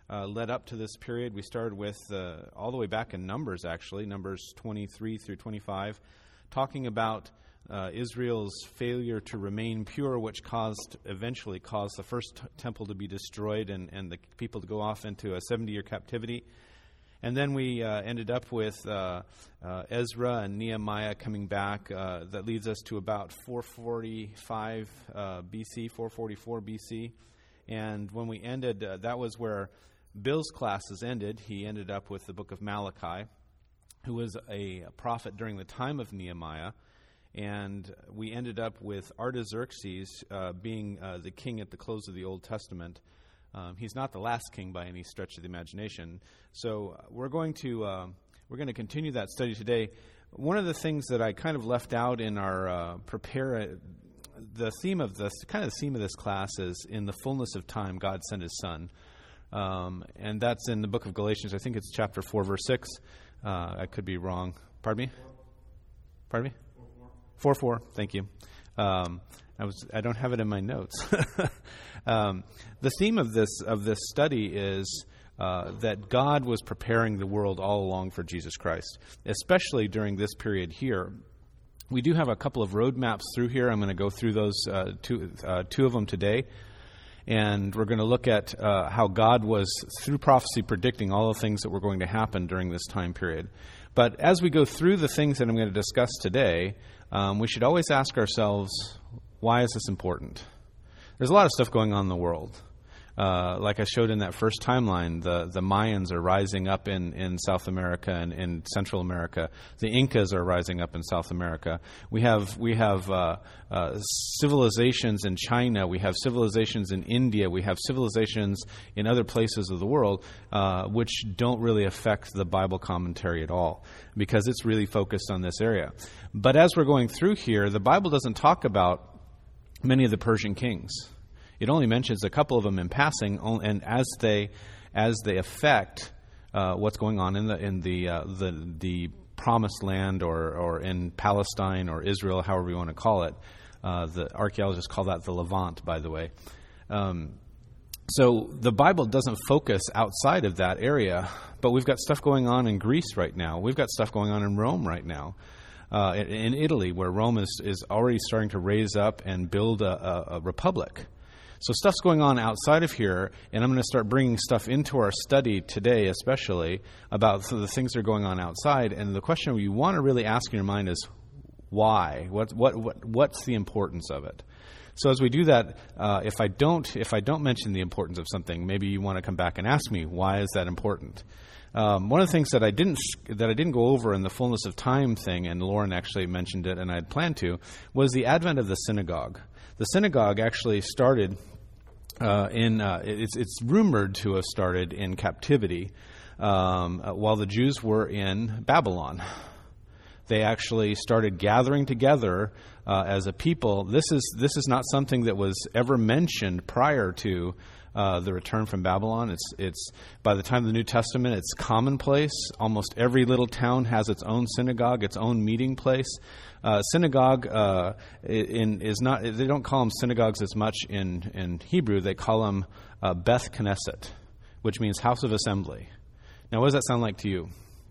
led up to this period. We started with all the way back in Numbers, actually, Numbers 23 through 25, talking about Israel's failure to remain pure, which eventually caused the first temple to be destroyed and the people to go off into a 70-year captivity. And then we ended up with Ezra and Nehemiah coming back. That leads us to about 445 BC, 444 BC. And when we ended, that was where Bill's classes ended. He ended up with the book of Malachi, who was a prophet during the time of Nehemiah. And we ended up with Artaxerxes being the king at the close of the Old Testament. He's not the last king by any stretch of the imagination. So we're going to continue that study today. One of the things that I kind of left out in our the theme of this class is, in the fullness of time, God sent His Son, and that's in the book of Galatians. I think it's chapter 4, verse 6. I could be wrong. Pardon me. 4:4. Thank you. I don't have it in my notes. The theme of this study is that God was preparing the world all along for Jesus Christ, especially during this period here. We do have a couple of roadmaps through here. I'm going to go through those two of them today. And we're going to look at how God was, through prophecy, predicting all the things that were going to happen during this time period. But as we go through the things that I'm going to discuss today, we should always ask ourselves, why is this important? There's a lot of stuff going on in the world. Like I showed in that first timeline, the Mayans are rising up in South America and in Central America. The Incas are rising up in South America. We have civilizations in China. We have civilizations in India. We have civilizations in other places of the world which don't really affect the Bible commentary at all, because it's really focused on this area. But as we're going through here, the Bible doesn't talk about many of the Persian kings. It only mentions a couple of them in passing, and as they affect what's going on in the Promised Land or in Palestine or Israel, however you want to call it. The archaeologists call that the Levant, by the way. So the Bible doesn't focus outside of that area, but we've got stuff going on in Greece right now. We've got stuff going on in Rome right now. In Italy, where Rome is already starting to raise up and build a republic. So stuff's going on outside of here, and I'm going to start bringing stuff into our study today, especially about the things that are going on outside. And the question you want to really ask in your mind is, why? What's the importance of it? So as we do that, if I don't mention the importance of something, maybe you want to come back and ask me, why is that important? One of the things that I didn't go over in the fullness of time thing, and Lauren actually mentioned it, and I had planned to, was the advent of the synagogue. The synagogue actually started it's rumored to have started in captivity while the Jews were in Babylon. They actually started gathering together as a people. This is not something that was ever mentioned prior to the return from Babylon. It's by the time of the New Testament, it's commonplace. Almost every little town has its own synagogue, its own meeting place. Synagogue is not. They don't call them synagogues as much in Hebrew. They call them Beth Knesset, which means house of assembly. Now, what does that sound like to you?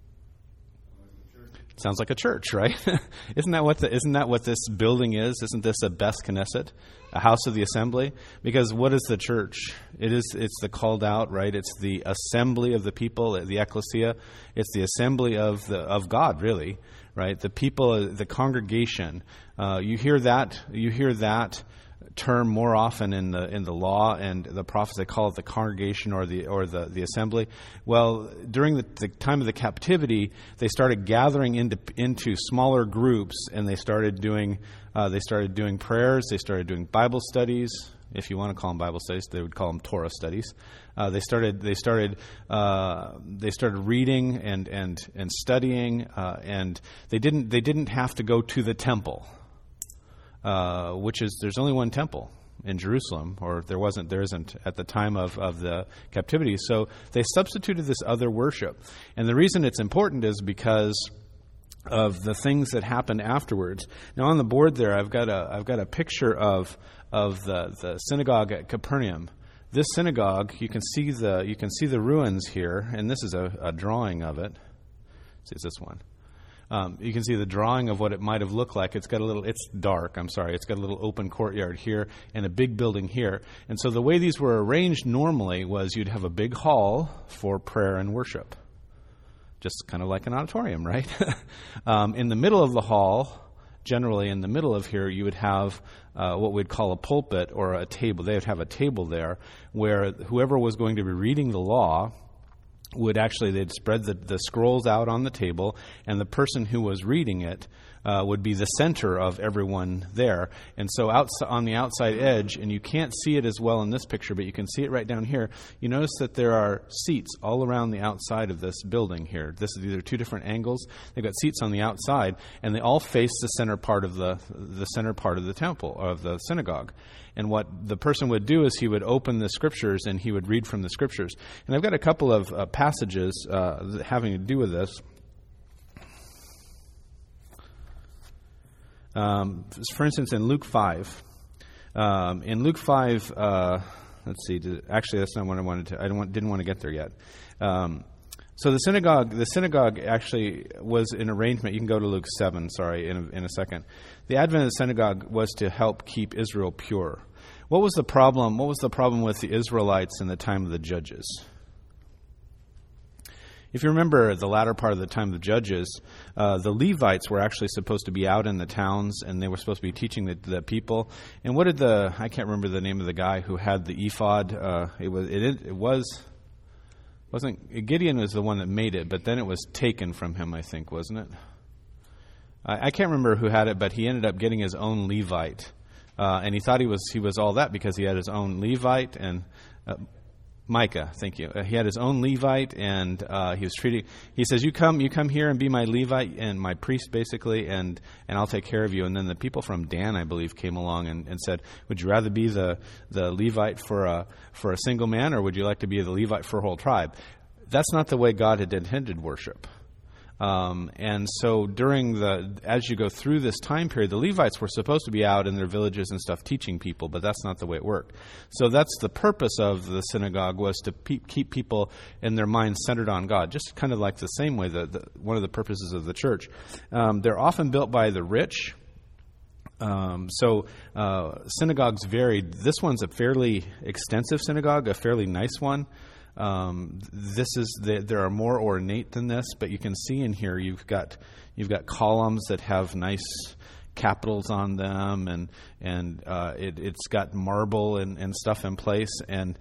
Sounds like a church, right? Isn't that what this building is? Isn't this a Beth Knesset, a house of the assembly? Because what is the church? It's the called out, right? It's the assembly of the people, the ecclesia. It's the assembly of God, really, right? The people, the congregation. You hear that term more often in the law and the prophets. They call it the congregation or the assembly. Well, during the time of the captivity, they started gathering into smaller groups, and they started doing prayers. They started doing Bible studies. If you want to call them Bible studies, they would call them Torah studies. They started reading and studying, and they didn't have to go to the temple. There's only one temple in Jerusalem, or there isn't at the time of the captivity. So they substituted this other worship. And the reason it's important is because of the things that happened afterwards. Now on the board there, I've got a picture of the synagogue at Capernaum. This synagogue, you can see the ruins here, and this is a drawing of it. Let's see, it's this one. You can see the drawing of what it might have looked like. It's dark, I'm sorry. It's got a little open courtyard here and a big building here. And so the way these were arranged normally was you'd have a big hall for prayer and worship. Just kind of like an auditorium, right? In the middle of the hall, generally in the middle of here, you would have what we'd call a pulpit or a table. They would have a table there where whoever was going to be reading the law they'd spread the scrolls out on the table, and the person who was reading it would be the center of everyone there. And so on the outside edge, and you can't see it as well in this picture, but you can see it right down here, you notice that there are seats all around the outside of this building here. This is either two different angles. They've got seats on the outside, and they all face the center part of the center part of the temple, of the synagogue. And what the person would do is he would open the scriptures and he would read from the scriptures. And I've got a couple of passages having to do with this. For instance, in Luke 5. In Luke 5, let's see. Actually, that's not what I wanted to. Didn't want to get there yet. So the synagogue actually was an arrangement. You can go to Luke 7. Sorry, in a second. The Adventist synagogue was to help keep Israel pure. What was the problem? What was the problem with the Israelites in the time of the Judges? If you remember the latter part of the time of the Judges, the Levites were actually supposed to be out in the towns, and they were supposed to be teaching the people. And what did I can't remember the name of the guy who had the ephod. Wasn't Gideon was the one that made it, but then it was taken from him, I think, wasn't it? I can't remember who had it, but he ended up getting his own Levite. And he thought he was all that because he had his own Levite and Micah, thank you. He had his own Levite, and he says, you come here and be my Levite and my priest, basically, and I'll take care of you. And then the people from Dan, I believe, came along and said, would you rather be the Levite for a single man, or would you like to be the Levite for a whole tribe? That's not the way God had intended worship. And so as you go through this time period, the Levites were supposed to be out in their villages and stuff teaching people, but that's not the way it worked. So that's the purpose of the synagogue, was to keep people in their minds centered on God, just kind of like the same way that one of the purposes of the church. They're often built by the rich. Synagogues varied. This one's a fairly extensive synagogue, a fairly nice one. There are more ornate than this, but you can see in here you've got columns that have nice capitals on them, and it's got marble and stuff in place, and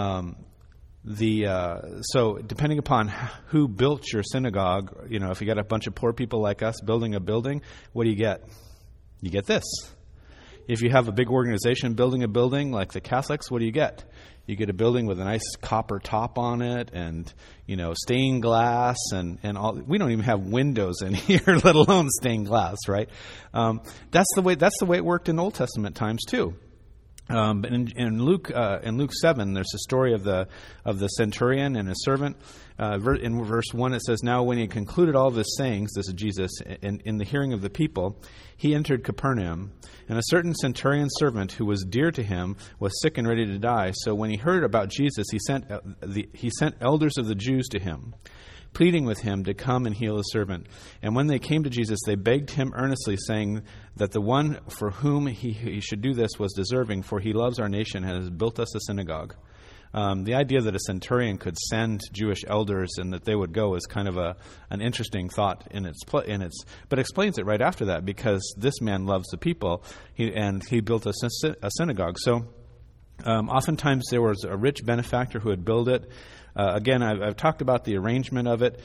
so depending upon who built your synagogue, if you got a bunch of poor people like us building a building, what do you get? You get this. If you have a big organization building a building like the Catholics, what do you get? You get a building with a nice copper top on it, and stained glass, and all. We don't even have windows in here, let alone stained glass, right? That's the way it worked in Old Testament times too. But in Luke 7, there's a story of the centurion and his servant. In verse 1, it says, "Now when he concluded all of his sayings," this is Jesus, in the hearing of the people, he entered Capernaum, and a certain centurion servant who was dear to him was sick and ready to die. So when he heard about Jesus, he sent elders of the Jews to him, pleading with him to come and heal his servant. And when they came to Jesus, they begged him earnestly, saying that the one for whom he should do this was deserving, for he loves our nation and has built us a synagogue. The idea that a centurion could send Jewish elders and that they would go is kind of an interesting thought but explains it right after that, because this man loves the people, and he built a synagogue. So oftentimes there was a rich benefactor who had built it. Again, I've talked about the arrangement of it.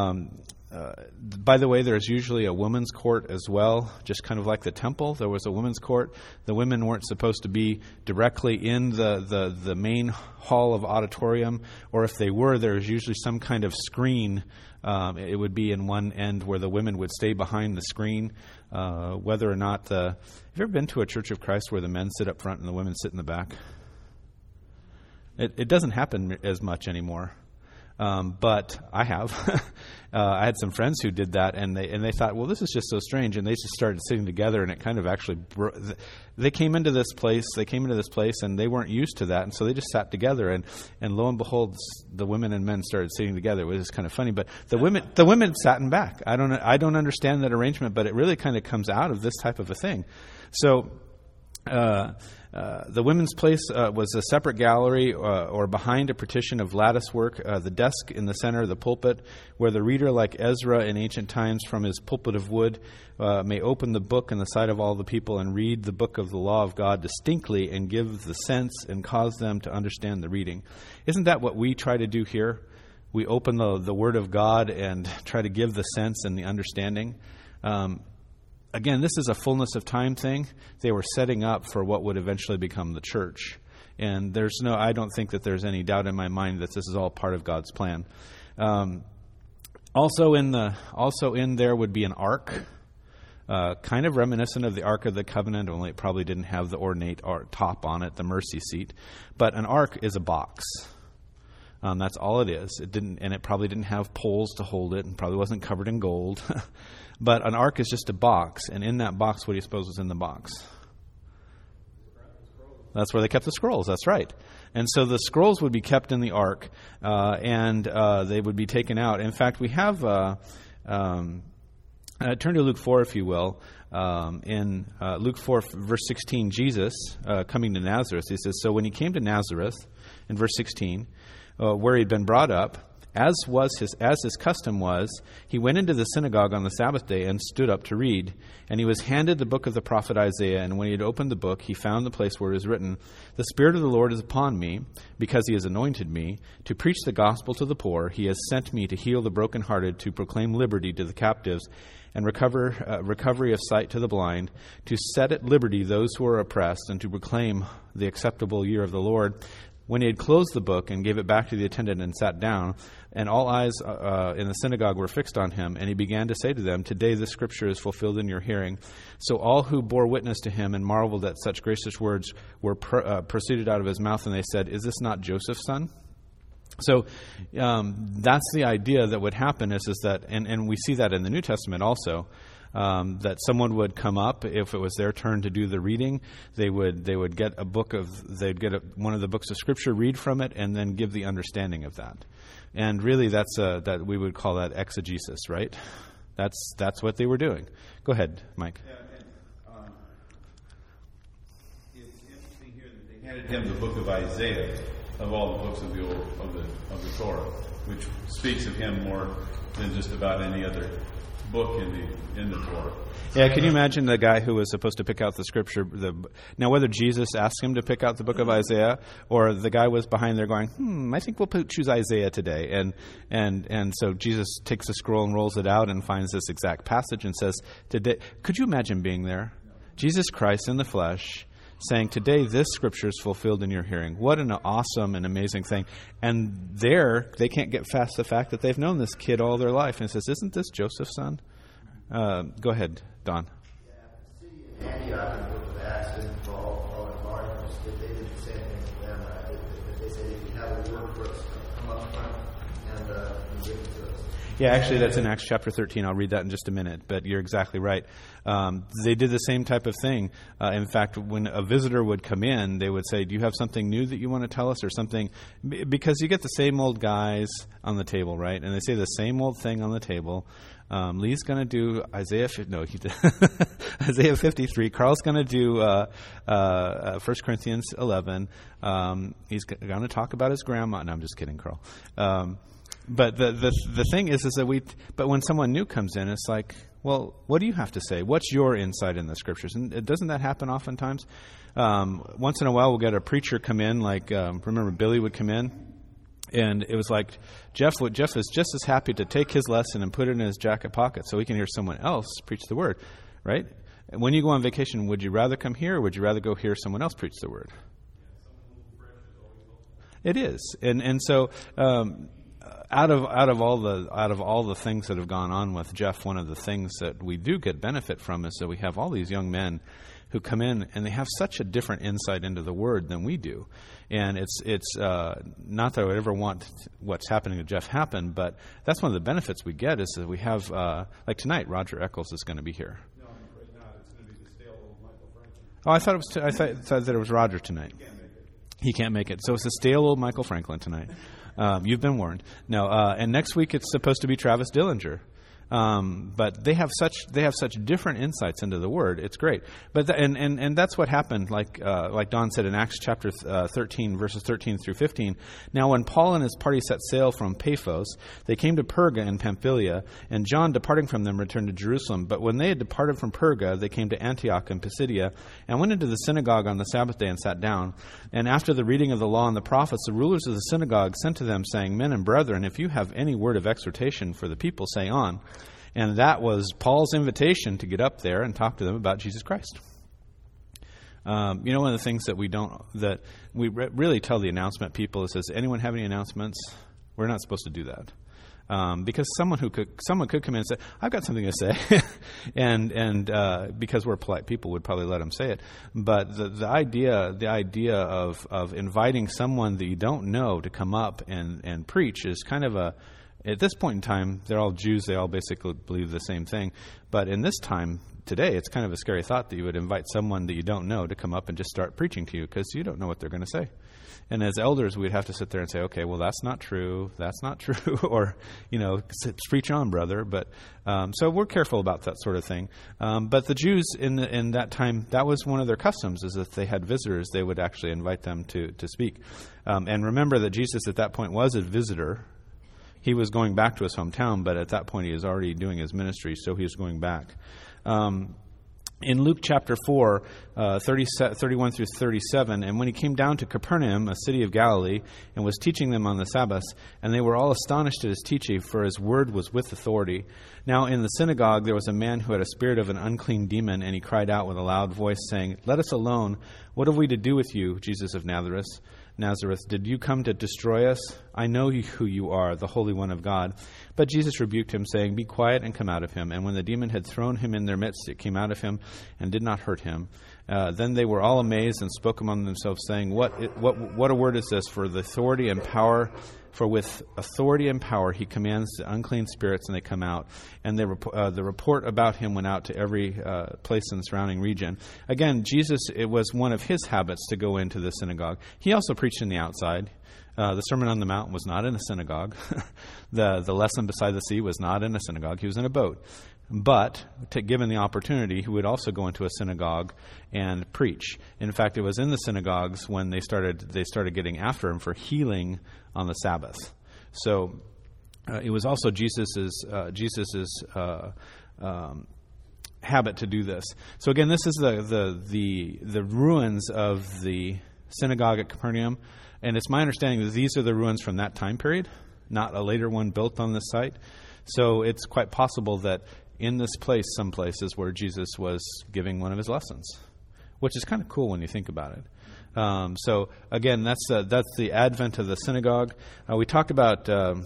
By the way, there's usually a women's court as well, just kind of like the temple. There was a women's court. The women weren't supposed to be directly in the main hall of auditorium, or if they were, there was usually some kind of screen. It would be in one end where the women would stay behind the screen. Whether or not have you ever been to a Church of Christ where the men sit up front and the women sit in the back? It doesn't happen as much anymore. But I have. I had some friends who did that, and they thought, well, this is just so strange, and they just started sitting together, and it kind of actually they came into this place, and they weren't used to that, and so they just sat together, and lo and behold, the women and men started sitting together. It was just kind of funny, but the women sat in back. I don't understand that arrangement, but it really kind of comes out of this type of a thing. So. The women's place was a separate gallery or behind a partition of lattice work, the desk in the center of the pulpit, where the reader, like Ezra in ancient times from his pulpit of wood, may open the book in the sight of all the people and read the book of the law of God distinctly and give the sense and cause them to understand the reading. Isn't that what we try to do here? We open the Word of God and try to give the sense and the understanding. Again, this is a fullness of time thing. They were setting up for what would eventually become the church. And I don't think that there's any doubt in my mind that this is all part of God's plan. Also in there would be an ark, kind of reminiscent of the Ark of the Covenant, only it probably didn't have the ornate top on it, the mercy seat. But an ark is a box. That's all it is. It probably didn't have poles to hold it, and probably wasn't covered in gold. But an ark is just a box, and in that box, what do you suppose was in the box? That's where they kept the scrolls. That's right. And so the scrolls would be kept in the ark, and they would be taken out. In fact, we have turn to Luke 4, if you will. In Luke 4, verse 16, Jesus coming to Nazareth, he says, "So when he came to Nazareth," in verse 16, where he'd been brought up, as his custom was, he went into the synagogue on the Sabbath day and stood up to read. And he was handed the book of the prophet Isaiah, and when he had opened the book, he found the place where it was written, "The Spirit of the Lord is upon me, because he has anointed me to preach the gospel to the poor. He has sent me to heal the brokenhearted, to proclaim liberty to the captives, and recovery of sight to the blind, to set at liberty those who are oppressed, and to proclaim the acceptable year of the Lord." When he had closed the book and gave it back to the attendant and sat down, and all eyes in the synagogue were fixed on him, and he began to say to them, "Today this scripture is fulfilled in your hearing." So all who bore witness to him and marveled that such gracious words were proceeded out of his mouth, and they said, "Is this not Joseph's son?" So that's the idea that would happen is that, and we see that in the New Testament also, that someone would come up if it was their turn to do the reading. They would get one of the books of Scripture, read from it, and then give the understanding of that. And really, that we would call that exegesis, right? That's what they were doing. Go ahead, Mike. Yeah, and, it's interesting here that they handed him the book of Isaiah, of all the books of the Torah, which speaks of him more than just about any other book in the Torah. Yeah, can you imagine the guy who was supposed to pick out the scripture? Now, whether Jesus asked him to pick out the book of Isaiah, or the guy was behind there going, I think we'll choose Isaiah today. And so Jesus takes the scroll and rolls it out and finds this exact passage and says, "Today." Could you imagine being there? Jesus Christ in the flesh, saying, "Today this scripture is fulfilled in your hearing." What an awesome and amazing thing. And there, they can't get past the fact that they've known this kid all their life. And it says, "Isn't this Joseph's son?" Go ahead, Don. Yeah, the city of Antioch in the book of Acts didn't fall in Barnabas. They did the same thing to them. They said, "If you have a word for us, come up front and give it to us." Yeah, actually, that's in Acts chapter 13. I'll read that in just a minute, but you're exactly right. They did the same type of thing. In fact, when a visitor would come in, they would say, "Do you have something new that you want to tell us," or something? Because you get the same old guys on the table, right? And they say the same old thing on the table. Lee's going to do Isaiah 53. Carl's going to do 1 Corinthians 11. He's going to talk about his grandma. No, I'm just kidding, Carl. But the thing is that but when someone new comes in, it's like, well, what do you have to say? What's your insight in the Scriptures? And doesn't that happen oftentimes? Once in a while, we'll get a preacher come in, like, remember Billy would come in? And it was like Jeff is just as happy to take his lesson and put it in his jacket pocket so he can hear someone else preach the word, right? When you go on vacation, would you rather come here or would you rather go hear someone else preach the word? It is, and so out of all the things that have gone on with Jeff, one of the things that we do get benefit from is that we have all these young men who come in and they have such a different insight into the Word than we do. And it's not that I would ever want what's happening to Jeff happen, but that's one of the benefits we get is that we have, like tonight, Roger Eccles is going to be here. No, I'm afraid not. It's going to be the stale old Michael Franklin. Oh, I thought that it was Roger tonight. He can't make it. So it's a stale old Michael Franklin tonight. You've been warned. No, and next week it's supposed to be Travis Dillinger. But they have such different insights into the Word. It's great. But and that's what happened. Like Don said in Acts chapter 13, verses 13 through 15. Now, when Paul and his party set sail from Paphos, they came to Perga in Pamphylia, and John, departing from them, returned to Jerusalem. But when they had departed from Perga, they came to Antioch in Pisidia, and went into the synagogue on the Sabbath day and sat down. And after the reading of the law and the prophets, the rulers of the synagogue sent to them, saying, Men and brethren, if you have any word of exhortation for the people, say on. And that was Paul's invitation to get up there and talk to them about Jesus Christ. One of the things that we really tell the announcement people is, does anyone have any announcements? We're not supposed to do that. Because someone could come in and say, I've got something to say. and because we're polite people, would probably let them say it. But the idea of inviting someone that you don't know to come up and preach is kind of at this point in time, they're all Jews. They all basically believe the same thing. But in this time, today, it's kind of a scary thought that you would invite someone that you don't know to come up and just start preaching to you because you don't know what they're going to say. And as elders, we'd have to sit there and say, okay, well, that's not true. That's not true. Or, preach on, brother. But so we're careful about that sort of thing. But the Jews in that time, that was one of their customs, is if they had visitors, they would actually invite them to speak. And remember that Jesus at that point was a visitor. He was going back to his hometown, but at that point he was already doing his ministry, so he was going back. In Luke chapter 4, 31 through 37, and when he came down to Capernaum, a city of Galilee, and was teaching them on the Sabbath, and they were all astonished at his teaching, for his word was with authority. Now in the synagogue there was a man who had a spirit of an unclean demon, and he cried out with a loud voice, saying, Let us alone. What have we to do with you, Jesus of Nazareth? Did you come to destroy us? I know who you are, the Holy One of God. But Jesus rebuked him, saying, Be quiet and come out of him. And when the demon had thrown him in their midst, it came out of him and did not hurt him. Then they were all amazed and spoke among themselves, saying, What a word is this? For with authority and power he commands the unclean spirits, and they come out. And the report about him went out to every place in the surrounding region. Again, Jesus, it was one of his habits to go into the synagogue. He also preached in the outside. The Sermon on the Mount was not in a synagogue. The lesson beside the sea was not in a synagogue. He was in a boat. But, given the opportunity, he would also go into a synagogue and preach. In fact, it was in the synagogues when they started getting after him for healing on the Sabbath. So it was also Jesus's habit to do this. So again, this is the ruins of the synagogue at Capernaum, and it's my understanding that these are the ruins from that time period, not a later one built on this site. So it's quite possible that in this place, some places where Jesus was giving one of his lessons, which is kind of cool when you think about it. So again, that's the advent of the synagogue. We talked about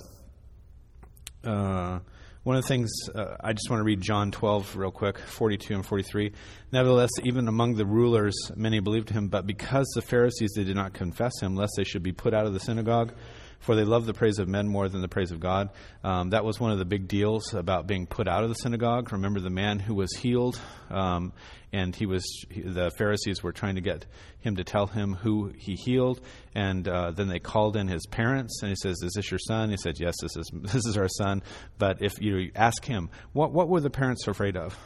one of the things. I just want to read John 12 real quick, 42 and 43. Nevertheless, even among the rulers, many believed him, but because the Pharisees they did not confess him, lest they should be put out of the synagogue. For they love the praise of men more than the praise of God. That was one of the big deals about being put out of the synagogue. Remember the man who was healed, and the Pharisees were trying to get him to tell him who he healed, and then they called in his parents, and he says, "Is this your son?" He said, "Yes, this is our son." But if you ask him, what were the parents afraid of?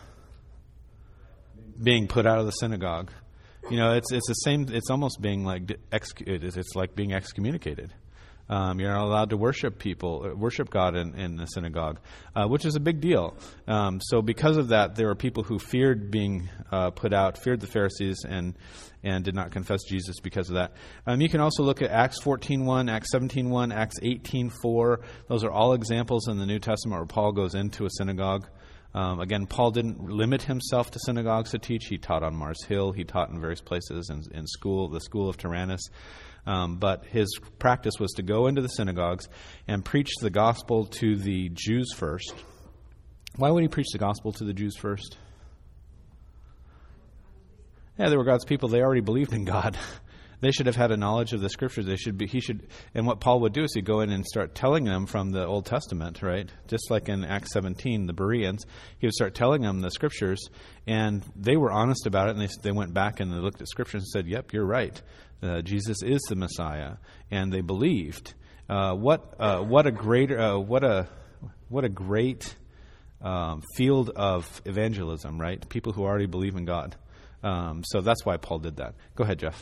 Being put out of the synagogue. It's the same. It's almost being like it's like being excommunicated. You're not allowed to worship God in the synagogue, which is a big deal. So because of that, there were people who feared being put out, feared the Pharisees, and did not confess Jesus because of that. You can also look at Acts 14:1, Acts 17:1, Acts 18:4. Those are all examples in the New Testament where Paul goes into a synagogue. Again, Paul didn't limit himself to synagogues to teach. He taught on Mars Hill. He taught in various places in school, the school of Tyrannus. But his practice was to go into the synagogues and preach the gospel to the Jews first. Why would he preach the gospel to the Jews first? Yeah, they were God's people. They already believed in God. They should have had a knowledge of the Scriptures. And what Paul would do is he'd go in and start telling them from the Old Testament, right? Just like in Acts 17, the Bereans, he would start telling them the Scriptures, and they were honest about it, and they went back and they looked at Scriptures and said, yep, you're right. Jesus is the Messiah, and they believed. What a great field of evangelism, right? People who already believe in God. So that's why Paul did that. Go ahead, Jeff.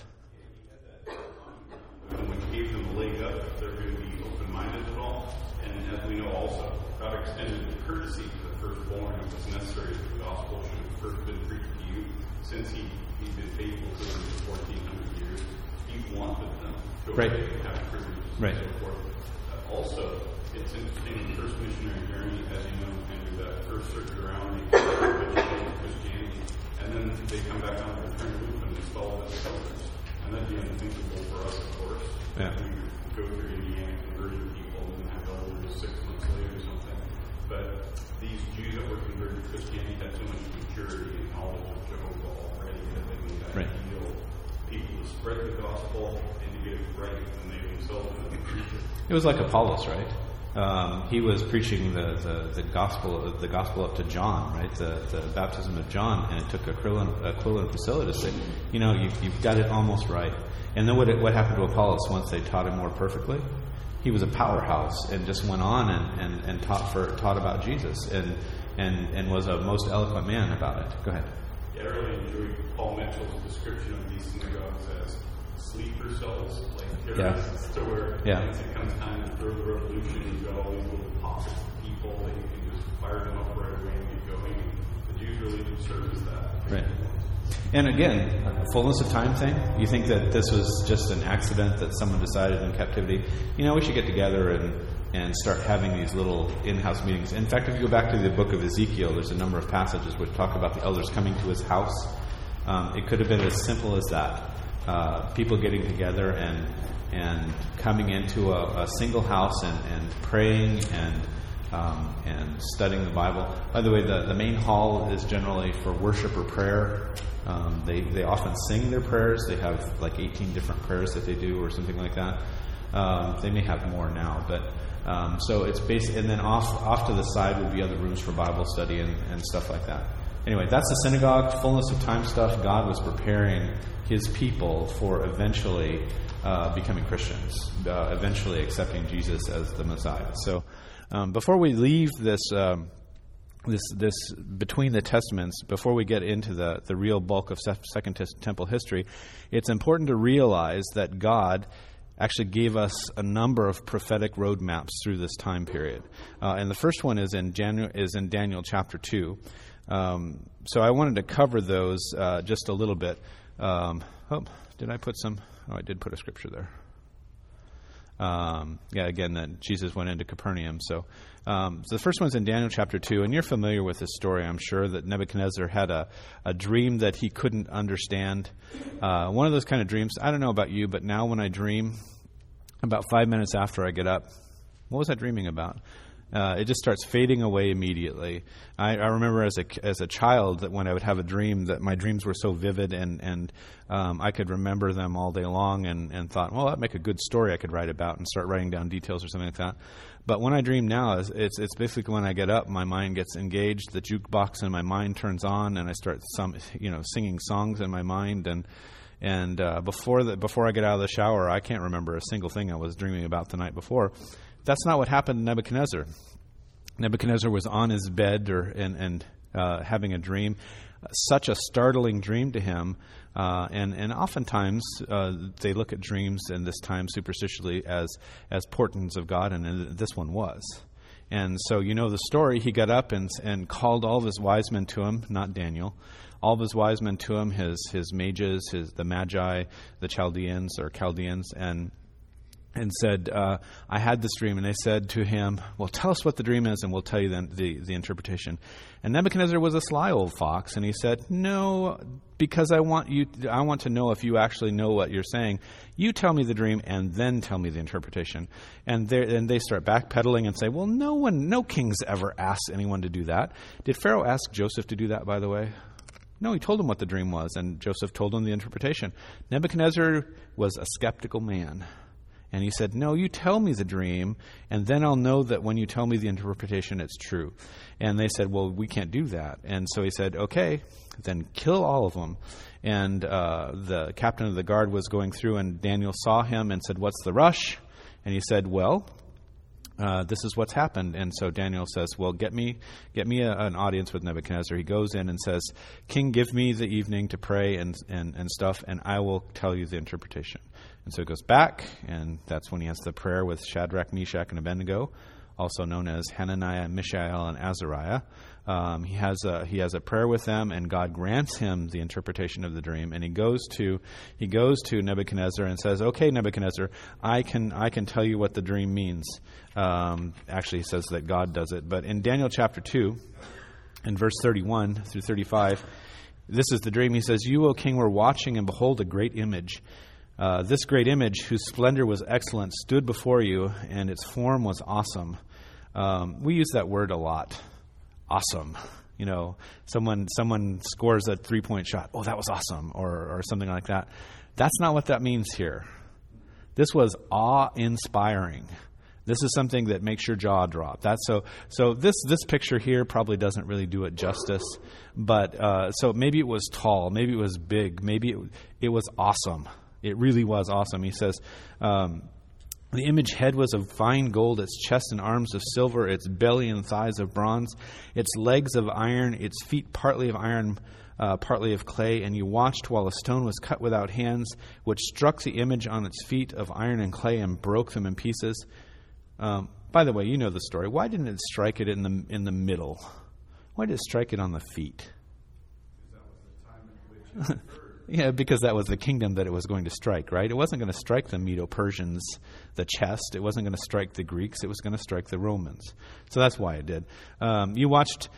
When he gave them a leg up, they're going to be open-minded at all. And as we know also, God extended the courtesy to the firstborn. It was necessary that the gospel should have first been preached to you. Since he's been faithful to them for 1,400 years, he wanted them to obey and have privileges and so forth. Also, it's interesting, the first missionary journey, as you know, Andrew, that first circuit around, they vegetarian Christianity, and then they come back on the return loop and install it as elders. And that'd be unthinkable for us, of course. Yeah. We would go through Indiana converting people and have elders 6 months later or something. But these Jews that were converted to Christianity had so much maturity and knowledge of Jehovah already that they knew that ideal people to spread the gospel and to get it right, and they themselves would preach it. It was like Apollos, right? He was preaching the gospel up to John, right? The baptism of John, and it took Aquila and Priscilla to say, you've got it almost right. And then what happened to Apollos once they taught him more perfectly? He was a powerhouse and just went on and taught about Jesus and was a most eloquent man about it. Go ahead. Yeah, I really enjoyed Paul Mitchell's description of these synagogues as sleeper cells, like terrorists, to where once it comes time to throw the revolution, you've got all these little pockets of people that you can just fire them up right away and get going. The Jews really do serve as that. Right. And again, fullness of time thing. You think that this was just an accident that someone decided in captivity? We should get together and start having these little in-house meetings. In fact, if you go back to the book of Ezekiel, there's a number of passages which talk about the elders coming to his house. It could have been as simple as that. People getting together and coming into a single house and praying and studying the Bible. By the way, the main hall is generally for worship or prayer. They often sing their prayers. They have like 18 different prayers that they do or something like that. They may have more now, but so it's basic. And then off to the side would be other rooms for Bible study and stuff like that. Anyway, that's the synagogue, fullness of time stuff. God was preparing his people for eventually becoming Christians, eventually accepting Jesus as the Messiah. So before we leave this between the Testaments, before we get into the real bulk of Second Temple history, it's important to realize that God actually gave us a number of prophetic roadmaps through this time period. And the first one is in Daniel chapter 2. So I wanted to cover those just a little bit. Did I put some? Oh, I did put a scripture there. Again, that Jesus went into Capernaum. So the first one's in Daniel chapter 2, and you're familiar with this story, I'm sure, that Nebuchadnezzar had a dream that he couldn't understand. One of those kind of dreams, I don't know about you, but now when I dream, about 5 minutes after I get up, what was I dreaming about? It just starts fading away immediately. I remember as a child that when I would have a dream, that my dreams were so vivid and I could remember them all day long and thought, well, that'd make a good story I could write about and start writing down details or something like that. But when I dream now, it's basically when I get up, my mind gets engaged, the jukebox in my mind turns on, and I start singing songs in my mind and before I get out of the shower, I can't remember a single thing I was dreaming about the night before. That's not what happened to Nebuchadnezzar. Nebuchadnezzar was on his bed and having a dream, such a startling dream to him. And oftentimes they look at dreams in this time superstitiously as portents of God, and this one was. And so you know the story. He got up and called all of his wise men to him, not Daniel. All of his wise men to him, his mages, the magi, the Chaldeans, and said, I had this dream. And they said to him, well, tell us what the dream is, and we'll tell you then the interpretation. And Nebuchadnezzar was a sly old fox, and he said, no, because I want to know if you actually know what you're saying. You tell me the dream, and then tell me the interpretation. And they start backpedaling and say, well, no king's ever asked anyone to do that. Did Pharaoh ask Joseph to do that, by the way? No, he told him what the dream was, and Joseph told him the interpretation. Nebuchadnezzar was a skeptical man. And he said, no, you tell me the dream, and then I'll know that when you tell me the interpretation, it's true. And they said, well, we can't do that. And so he said, okay, then kill all of them. And the captain of the guard was going through, and Daniel saw him and said, what's the rush? And he said, well, this is what's happened. And so Daniel says, well, get me an audience with Nebuchadnezzar. He goes in and says, King, give me the evening to pray and stuff, and I will tell you the interpretation. And so he goes back, and that's when he has the prayer with Shadrach, Meshach, and Abednego, also known as Hananiah, Mishael, and Azariah. He has a prayer with them, and God grants him the interpretation of the dream. And he goes to Nebuchadnezzar and says, "Okay, Nebuchadnezzar, I can tell you what the dream means." Actually, he says that God does it. But in Daniel chapter 2, in verse 31 through 35, this is the dream. He says, "You, O king, were watching, and behold, a great image. This great image, whose splendor was excellent, stood before you, and its form was awesome." We use that word a lot. Awesome. You know, someone scores a 3-point shot. Oh, that was awesome, or something like that. That's not what that means here. This was awe-inspiring. This is something that makes your jaw drop. So this picture here probably doesn't really do it justice. But so maybe it was tall, maybe it was big, maybe it was awesome. It really was awesome. He says, the image head was of fine gold, its chest and arms of silver, its belly and thighs of bronze, its legs of iron, its feet partly of iron, partly of clay. And you watched while a stone was cut without hands, which struck the image on its feet of iron and clay and broke them in pieces. By the way, you know the story. Why didn't it strike it in the middle? Why did it strike it on the feet? Yeah, because that was the kingdom that it was going to strike, right? It wasn't going to strike the Medo-Persians, the chest. It wasn't going to strike the Greeks. It was going to strike the Romans. So that's why it did. You watched,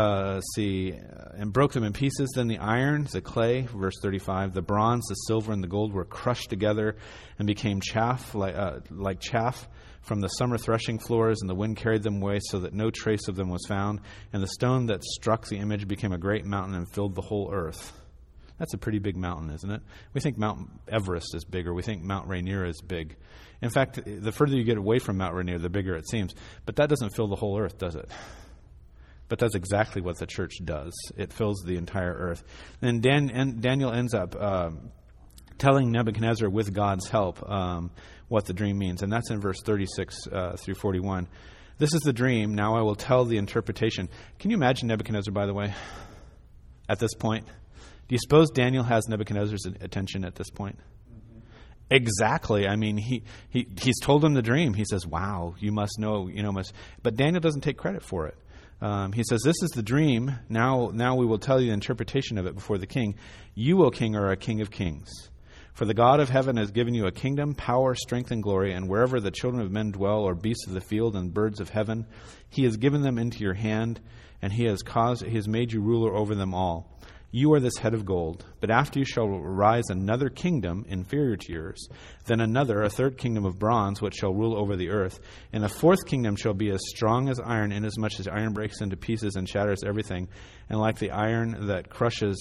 and broke them in pieces. Then the iron, the clay, verse 35, the bronze, the silver, and the gold were crushed together and became chaff, like chaff from the summer threshing floors, and the wind carried them away so that no trace of them was found. And the stone that struck the image became a great mountain and filled the whole earth. That's a pretty big mountain, isn't it? We think Mount Everest is big, or we think Mount Rainier is big. In fact, the further you get away from Mount Rainier, the bigger it seems. But that doesn't fill the whole earth, does it? But that's exactly what the church does. It fills the entire earth. And Daniel ends up telling Nebuchadnezzar, with God's help, what the dream means. And that's in verse 36 through 41. This is the dream. Now I will tell the interpretation. Can you imagine Nebuchadnezzar, by the way, at this point? Do you suppose Daniel has Nebuchadnezzar's attention at this point? Mm-hmm. Exactly. I mean, he's told him the dream. He says, "Wow, you must know, But Daniel doesn't take credit for it. He says, "This is the dream. Now we will tell you the interpretation of it before the king. You, O king, are a king of kings. For the God of heaven has given you a kingdom, power, strength, and glory, and wherever the children of men dwell, or beasts of the field and birds of heaven, he has given them into your hand, and he has made you ruler over them all. You are this head of gold, but after you shall arise another kingdom inferior to yours, then another, a third kingdom of bronze, which shall rule over the earth. And a fourth kingdom shall be as strong as iron, inasmuch as iron breaks into pieces and shatters everything. And like the iron that crushes,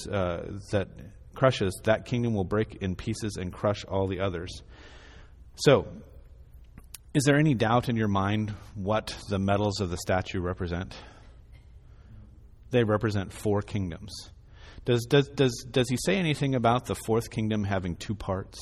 that kingdom will break in pieces and crush all the others." So, is there any doubt in your mind what the metals of the statue represent? They represent 4 kingdoms. Does he say anything about the fourth kingdom having 2 parts,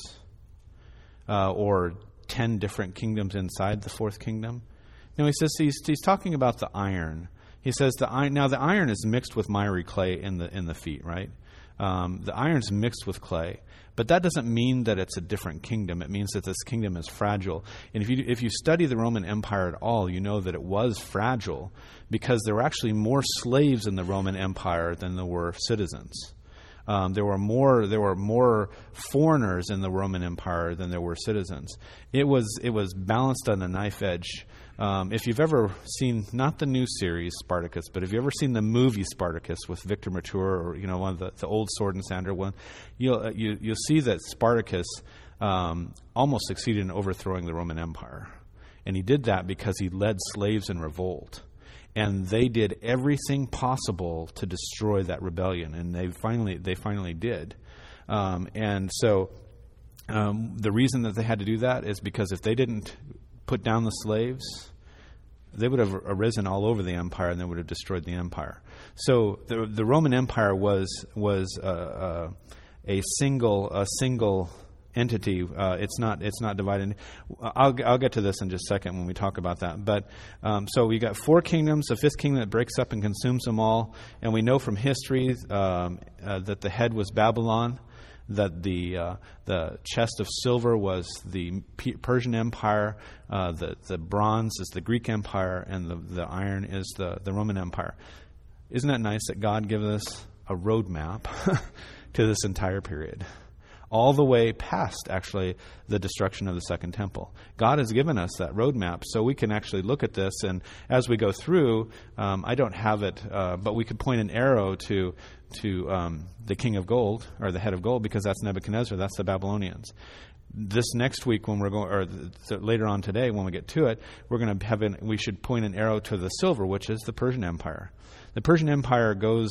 or 10 different kingdoms inside the fourth kingdom? No, he says he's talking about the iron. He says the iron is mixed with miry clay in the feet, right? The iron's mixed with clay, but that doesn't mean that it's a different kingdom. It means that this kingdom is fragile. And if you study the Roman Empire at all, you know that it was fragile because there were actually more slaves in the Roman Empire than there were citizens. There were more foreigners in the Roman Empire than there were citizens. It was balanced on a knife edge. If you've ever seen, not the new series Spartacus, but if you've ever seen the movie Spartacus with Victor Mature, or one of the old Sword and Sandal one, you'll see that Spartacus almost succeeded in overthrowing the Roman Empire, and he did that because he led slaves in revolt. And they did everything possible to destroy that rebellion, and they finally did. And so the reason that they had to do that is because if they didn't put down the slaves, they would have arisen all over the empire, and they would have destroyed the empire. So the Roman Empire was a single entity. It's not divided. I'll get to this in just a second when we talk about that. But so we got 4 kingdoms. The 5th kingdom that breaks up and consumes them all. And we know from history that the head was Babylon, that the chest of silver was the Persian Empire, the bronze is the Greek Empire, and the iron is the Roman Empire. Isn't that nice that God gives us a roadmap to this entire period? All the way past, actually, the destruction of the Second Temple. God has given us that roadmap so we can actually look at this, and as we go through, I don't have it, but we could point an arrow to the king of gold, or the head of gold, because that's Nebuchadnezzar, that's the Babylonians. This next week, when we're going, or later on today, when we get to it, we're going to we should point an arrow to the silver, which is the Persian Empire. The Persian Empire goes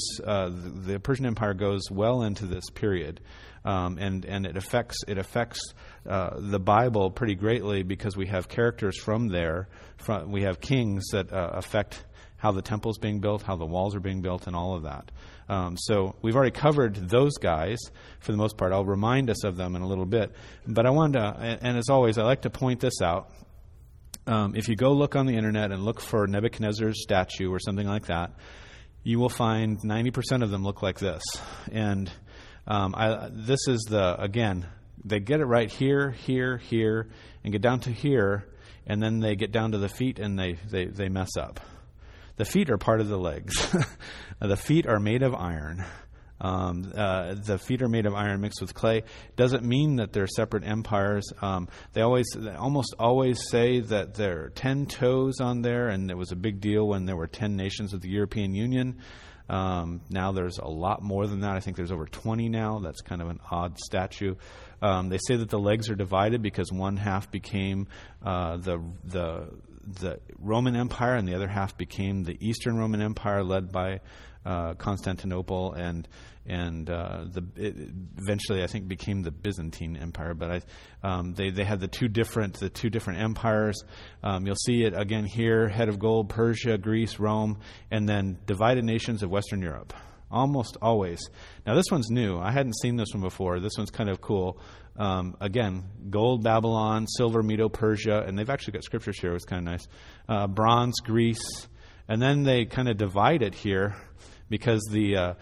well into this period, and it affects the Bible pretty greatly, because we have characters from there. We have kings that affect how the temple's being built, how the walls are being built, and all of that. So we've already covered those guys for the most part. I'll remind us of them in a little bit. But I wanted to, and as always, I like to point this out. If you go look on the internet and look for Nebuchadnezzar's statue or something like that, you will find 90% of them look like this. And this is again, they get it right here, here, and get down to here, and then they get down to the feet and they mess up. The feet are part of the legs. The feet are made of iron. The feet are made of iron mixed with clay. Doesn't mean that they're separate empires. They almost always say that there are 10 toes on there, and it was a big deal when there were 10 nations of the European Union. Now there's a lot more than that. I think there's over 20 now. That's kind of an odd statue. They say that the legs are divided because one half became the Roman Empire, and the other half became the Eastern Roman Empire, led by Constantinople, and eventually I think became the Byzantine Empire. But they had the two different empires. You'll see it again here: head of gold, Persia, Greece, Rome, and then divided nations of Western Europe. Almost always. Now this one's new. I hadn't seen this one before. This one's kind of cool. Again, gold, Babylon, silver, Medo-Persia, and they've actually got scriptures here. It's kind of nice. Bronze, Greece, and then they kind of divide it here because the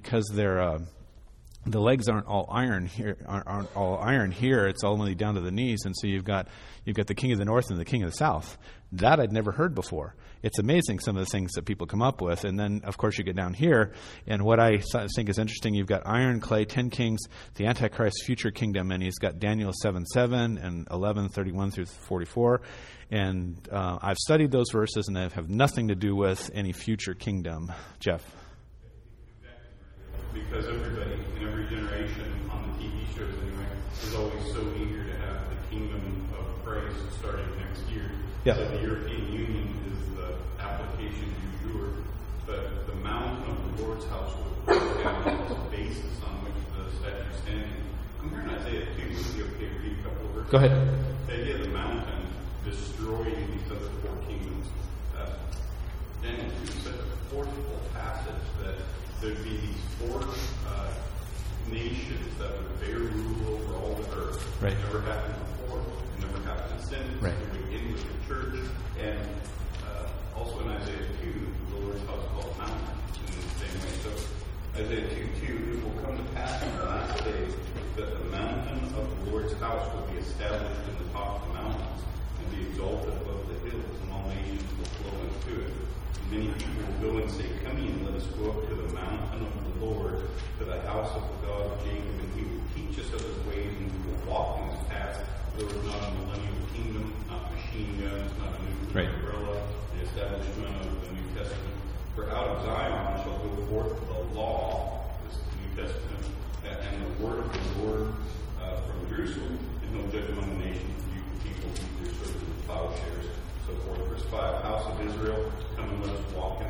legs aren't all iron here. Aren't all iron here. It's only down to the knees, and so you've got the king of the north and the king of the south. That I'd never heard before. It's amazing some of the things that people come up with. And then, of course, you get down here, and what I think is interesting, you've got iron, clay, 10 kings, the Antichrist's future kingdom, and he's got Daniel 7:7 and 11:31 through 44. And I've studied those verses, and they have nothing to do with any future kingdom. Jeff? Because everybody in every generation on the TV shows anyway is always so eager to have the kingdom of Christ starting next year. Yeah. So the European Union is the application du jour, but the mountain of the Lord's house was put down as the basis on which the statue is standing. I'm here in Isaiah 2. Would it be okay to read a couple of verses? Go ahead. The idea of the mountain destroying these other 4 kingdoms. Daniel 2 is such a forceful passage that there'd be these 4 nations that would bear rule over all the earth. Right. It never happened before. It never happened since. Right. It begin with the church. And also in Isaiah 2, the Lord's house is called mountain in the same way. So Isaiah 2:2, it will come to pass in the last days that the mountain of the Lord's house will be established in the top of the mountains and be exalted above the hills, and all nations will flow into it. Many people will go and say, "Come in, let us go up to the mountain of the Lord, to the house of the God of Jacob, and he will teach us of his ways, and we will walk in his paths." There was not a millennial kingdom, not machine guns, not a nuclear umbrella, the establishment of the New Testament. For out of Zion shall go forth the law, this is the New Testament, and the word of the Lord from Jerusalem, and no judge among the nations, you people eat their swords and plowshares. So forth. Verse 5, house of Israel, come and let us walk in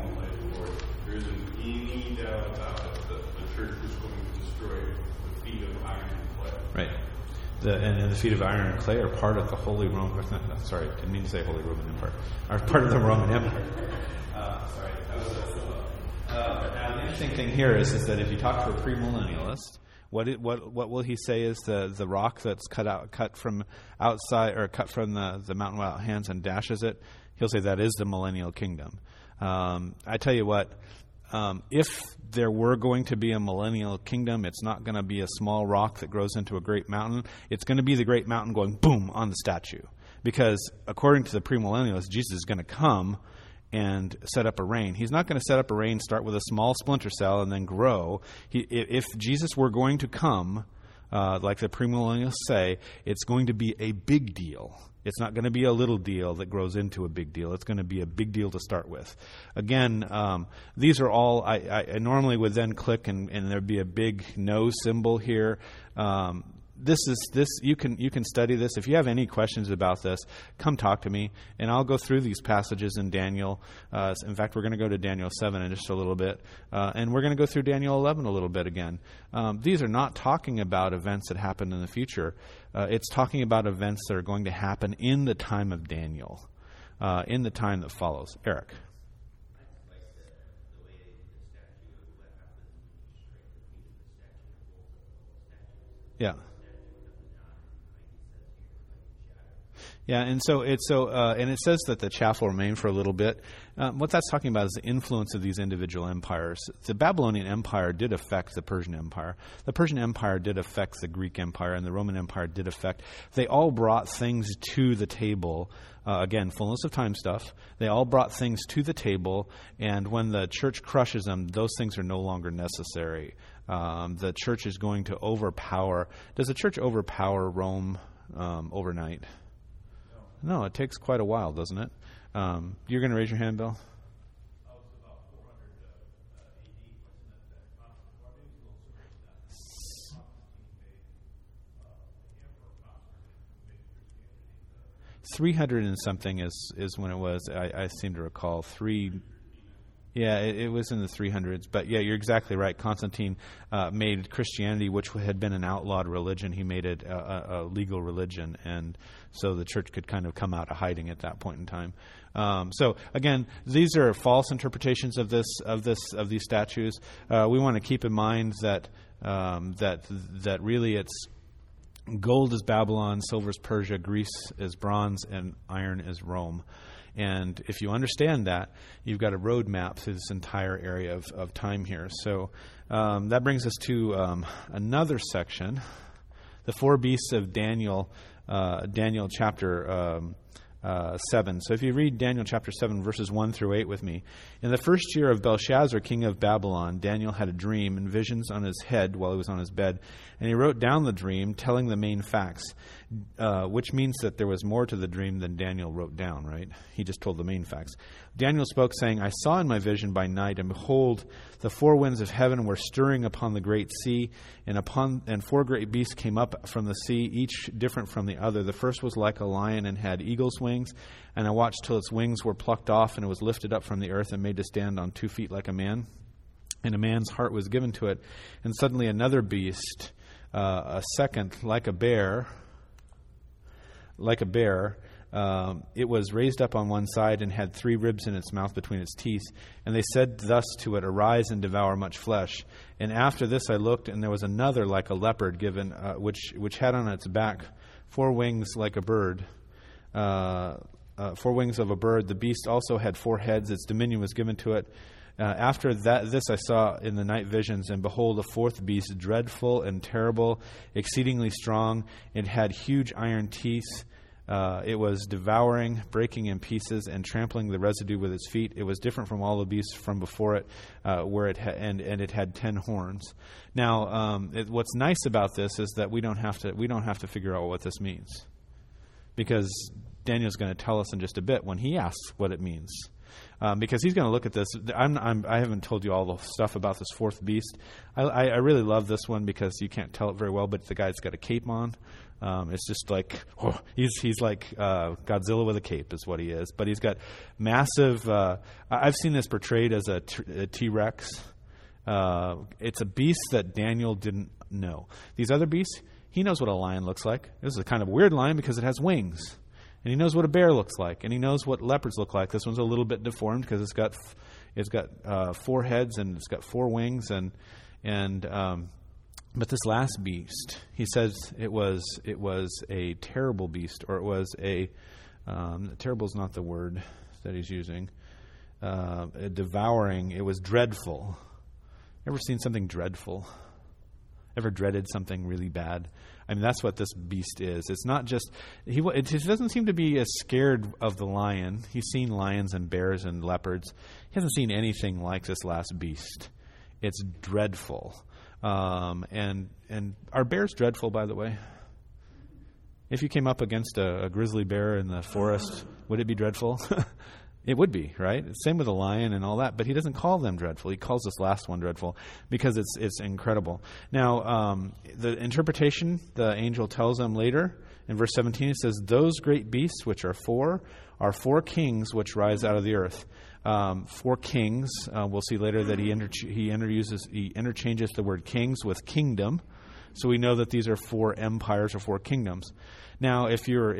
church was going to destroy the feet of iron and clay. Right. And the feet of iron and clay are part of the Holy Roman. Sorry, didn't mean to say Holy Roman Empire. Are part of the Roman Empire. Sorry. Now the interesting thing here is that if you talk to a premillennialist, what will he say is the rock that's cut from outside, or cut from the mountain without hands and dashes it? He'll say that is the millennial kingdom. I tell you what, if there were going to be a millennial kingdom, it's not going to be a small rock that grows into a great mountain. It's going to be the great mountain going boom on the statue. Because according to the premillennialists, Jesus is going to come and set up a reign. He's not going to set up a reign, start with a small splinter cell, and then grow. If Jesus were going to come, like the premillennialists say, it's going to be a big deal. It's not going to be a little deal that grows into a big deal. It's going to be a big deal to start with. Again, these are all, I normally would then click and there'd be a big no symbol here. You can study this. If you have any questions about this, come talk to me, and I'll go through these passages in Daniel. In fact, we're going to go to Daniel 7 in just a little bit, and we're going to go through Daniel 11 a little bit again. These are not talking about events that happen in the future. It's talking about events that are going to happen in the time of Daniel, in the time that follows. Eric. Yeah. Yeah, and and it says that the chaff will remain for a little bit. What that's talking about is the influence of these individual empires. The Babylonian Empire did affect the Persian Empire. The Persian Empire did affect the Greek Empire, and the Roman Empire did affect. They all brought things to the table. Again, fullness of time stuff. They all brought things to the table, and when the church crushes them, those things are no longer necessary. The church is going to overpower. Does the church overpower Rome overnight? No, it takes quite a while, doesn't it? You're going to raise your hand, Bill? About 400 AD, wasn't that 300 and something is when it was. I seem to recall 3. Yeah, it was in the 300s. But yeah, you're exactly right. Constantine made Christianity, which had been an outlawed religion, he made it a legal religion, and so the church could kind of come out of hiding at that point in time. So again, these are false interpretations of these statues. We want to keep in mind that really it's gold is Babylon, silver is Persia, Greece is bronze, and iron is Rome. And if you understand that, you've got a roadmap through this entire area of time here. So that brings us to another section, the 4 beasts of Daniel, Daniel chapter 7. So if you read Daniel chapter 7, verses 1 through 8 with me. In the first year of Belshazzar, king of Babylon, Daniel had a dream and visions on his head while he was on his bed. And he wrote down the dream, telling the main facts, which means that there was more to the dream than Daniel wrote down, right? He just told the main facts. Daniel spoke, saying, I saw in my vision by night, and behold, the 4 winds of heaven were stirring upon the great sea, and 4 great beasts came up from the sea, each different from the other. The first was like a lion and had eagle's wings, and I watched till its wings were plucked off, and it was lifted up from the earth and made to stand on 2 feet like a man. And a man's heart was given to it. And suddenly another beast, a second, like a bear, it was raised up on one side and had 3 ribs in its mouth between its teeth. And they said thus to it, Arise and devour much flesh. And after this I looked, and there was another like a leopard given, which had on its back 4 wings like a bird. 4 wings of a bird. The beast also had 4 heads. Its dominion was given to it. After this I saw in the night visions, and behold, a 4th beast, dreadful and terrible, exceedingly strong. It had huge iron teeth. It was devouring, breaking in pieces, and trampling the residue with its feet. It was different from all the beasts from before it, and it had 10 horns. Now, what's nice about this is that we don't have to figure out what this means, because Daniel's going to tell us in just a bit when he asks what it means. Because he's going to look at this. I haven't told you all the stuff about this 4th beast. I really love this one because you can't tell it very well, but the guy's got a cape on. It's just like, he's like Godzilla with a cape is what he is. But he's got massive, I've seen this portrayed as a T-Rex. It's a beast that Daniel didn't know. These other beasts, he knows what a lion looks like. This is a kind of weird lion because it has wings. And he knows what a bear looks like. And he knows what leopards look like. This one's a little bit deformed because it's got 4 heads and it's got 4 wings. But this last beast, he says it was a terrible beast, or it was terrible is not the word that he's using. Devouring. It was dreadful. Ever seen something dreadful? Ever dreaded something really bad? I mean, that's what this beast is. It's not just he doesn't seem to be as scared of the lion. He's seen lions and bears and leopards. He hasn't seen anything like this last beast. It's dreadful. And are bears dreadful, by the way? If you came up against a grizzly bear in the forest, would it be dreadful? It would be, right? Same with a lion and all that, but he doesn't call them dreadful. He calls this last one dreadful because it's incredible. Now, the interpretation the angel tells them later in verse 17, it says, "Those great beasts, which are 4 kings which rise out of the earth." 4 kings. We'll see later that he interchanges the word kings with kingdom. So we know that these are 4 empires or 4 kingdoms. Now, if you're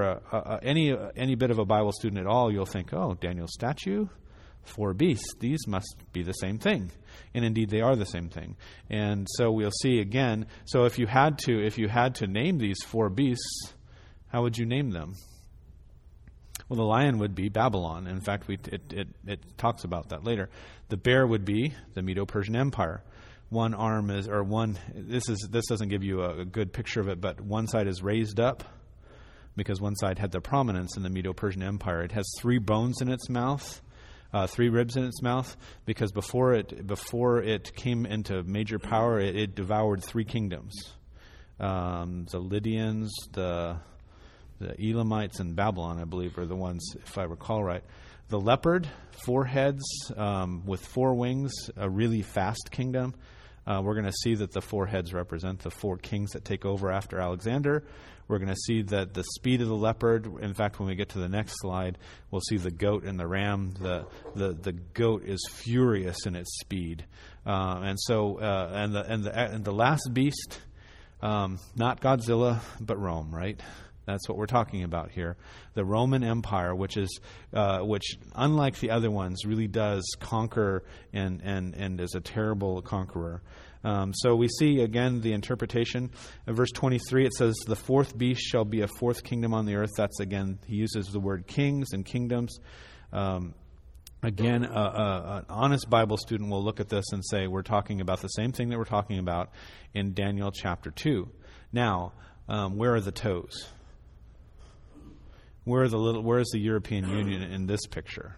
any bit of a Bible student at all, you'll think, oh, Daniel's statue, 4 beasts. These must be the same thing, and indeed they are the same thing. And so we'll see again. So if you had to name these 4 beasts, how would you name them? Well, the lion would be Babylon. In fact, it talks about that later. The bear would be the Medo-Persian Empire. One arm is, or one. This doesn't give you a good picture of it, but one side is raised up because one side had the prominence in the Medo-Persian Empire. It has 3 bones in its mouth, 3 ribs in its mouth, because before it came into major power, it devoured 3 kingdoms: the Lydians, the Elamites, and Babylon, I believe, are the ones, if I recall right. The leopard, 4 heads with 4 wings, a really fast kingdom. We're going to see that the 4 heads represent the 4 kings that take over after Alexander. We're going to see that the speed of the leopard, in fact, when we get to the next slide, we'll see the goat and the ram. The goat is furious in its speed. And the last beast, not Godzilla, but Rome, right? That's what we're talking about here. The Roman Empire, which unlike the other ones, really does conquer and is a terrible conqueror. So we see again the interpretation. In verse 23, it says, "The 4th beast shall be a 4th kingdom on the earth." That's again, he uses the word kings and kingdoms. Again, an honest Bible student will look at this and say, we're talking about the same thing that we're talking about in Daniel chapter 2. Now, where are the toes? Where is the European Union in this picture?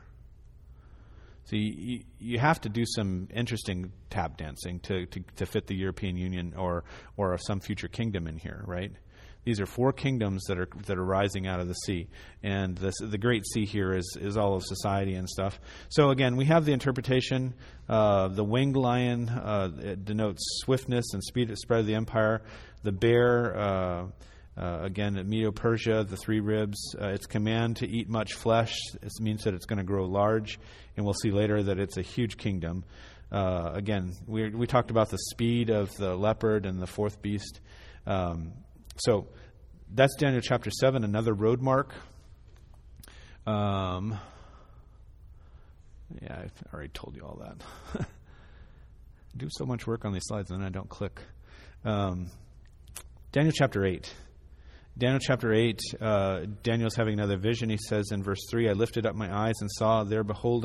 So you have to do some interesting tap dancing to fit the European Union or some future kingdom in here, right? These are 4 kingdoms that are rising out of the sea, and the Great Sea here is all of society and stuff. So again, we have the interpretation. The winged lion it denotes swiftness and speed at spread of the empire. The bear. Again, at Medo-Persia, the 3 ribs, its command to eat much flesh. It means that it's going to grow large, and we'll see later that it's a huge kingdom. Again, we talked about the speed of the leopard and the 4th beast. So that's Daniel chapter 7, another road mark. Yeah, I've already told you all that. I do so much work on these slides, and then I don't click. Daniel chapter 8. Daniel chapter 8, Daniel's having another vision. He says in verse 3, "I lifted up my eyes and saw there,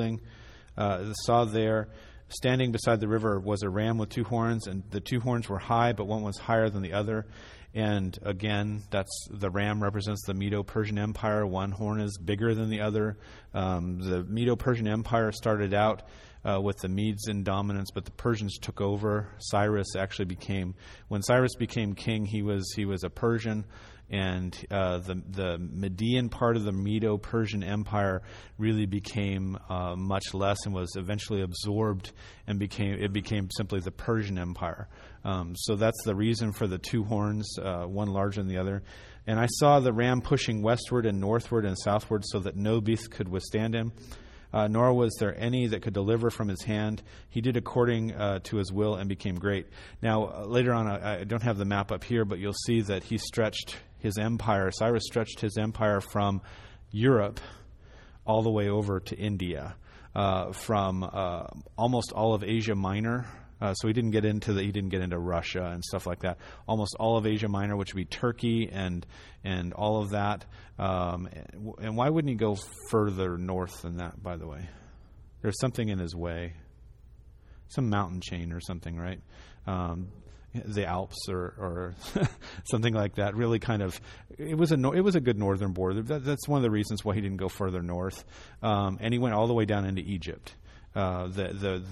standing beside the river, was a ram with 2 horns, and the 2 horns were high, but one was higher than the other." And again, that's the ram represents the Medo-Persian Empire. One horn is bigger than the other. The Medo-Persian Empire started out with the Medes in dominance, but the Persians took over. When Cyrus became king, he was a Persian, and the Median part of the Medo-Persian Empire really became much less and was eventually absorbed and became simply the Persian Empire. So that's the reason for the 2 horns, one larger than the other. "And I saw the ram pushing westward and northward and southward, so that no beast could withstand him. nor was there any that could deliver from his hand. He did according to his will and became great. Now, later on, I don't have the map up here, but you'll see that he stretched his empire. Cyrus stretched his empire from Europe all the way over to India, from almost all of Asia Minor. So he didn't get into Russia and stuff like that. Almost all of Asia Minor, which would be Turkey and all of that. And why wouldn't he go further north than that? By the way, there's something in his way, some mountain chain or something, right? The Alps or something like that. Really, kind of, it was a good northern border. That's one of the reasons why he didn't go further north. And he went all the way down into Egypt. The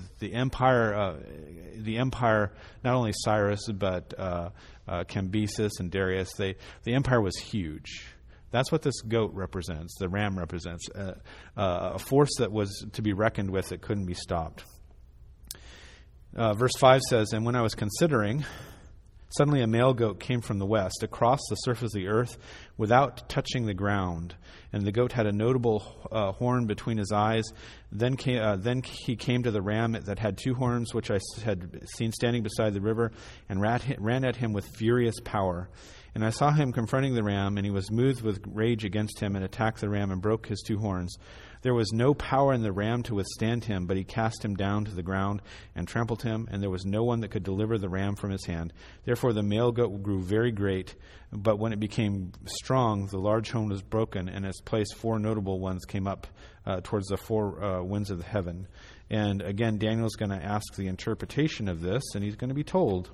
empire, not only Cyrus but Cambyses and Darius, the empire was huge. That's what this goat represents. The ram represents a force that was to be reckoned with that couldn't be stopped. Verse 5 says, "And when I was considering, suddenly a male goat came from the west across the surface of the earth without touching the ground. And the goat had a notable horn between his eyes. Then he came to the ram that had two horns, which I had seen standing beside the river, and ran at him with furious power. And I saw him confronting the ram, and he was moved with rage against him, and attacked the ram and broke his two horns. There was no power in the ram to withstand him, but he cast him down to the ground and trampled him, and there was no one that could deliver the ram from his hand. Therefore the male goat grew very great, but when it became strong, the large horn was broken, and in its place 4 notable ones came up towards the 4 winds of heaven." And again, Daniel's going to ask the interpretation of this, and he's going to be told.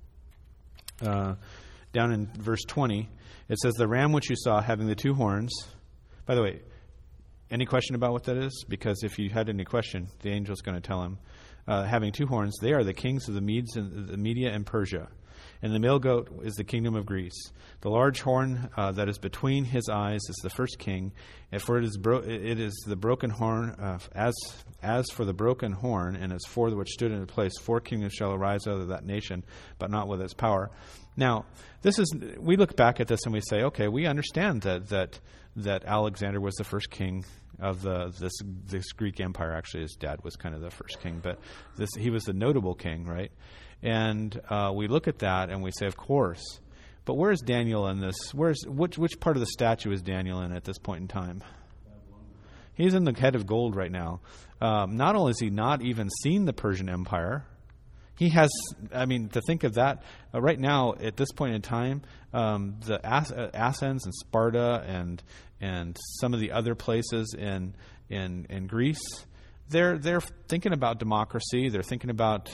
Down in verse 20, it says, "The ram which you saw having the 2 horns..." By the way, any question about what that is? Because if you had any question, the angel's going to tell him. Having 2 horns, they are the kings of the Medes and the Media and Persia. And the male goat is the kingdom of Greece. The large horn that is between his eyes is the first king, and for it is the broken horn. As for the broken horn, and as for which stood in its place, 4 kingdoms shall arise out of that nation, but not with its power. Now, we look back at this and we say, okay, we understand that Alexander was the first king of this Greek empire. Actually, his dad was kind of the first king, but he was the notable king, right? And we look at that and we say, of course. But where is Daniel in this? Which part of the statue is Daniel in at this point in time? He's in the head of gold right now. Not only has he not even seen the Persian Empire, he has, to think of that, right now, at this point in time, the Athens and Sparta and some of the other places in Greece, they're thinking about democracy. They're thinking about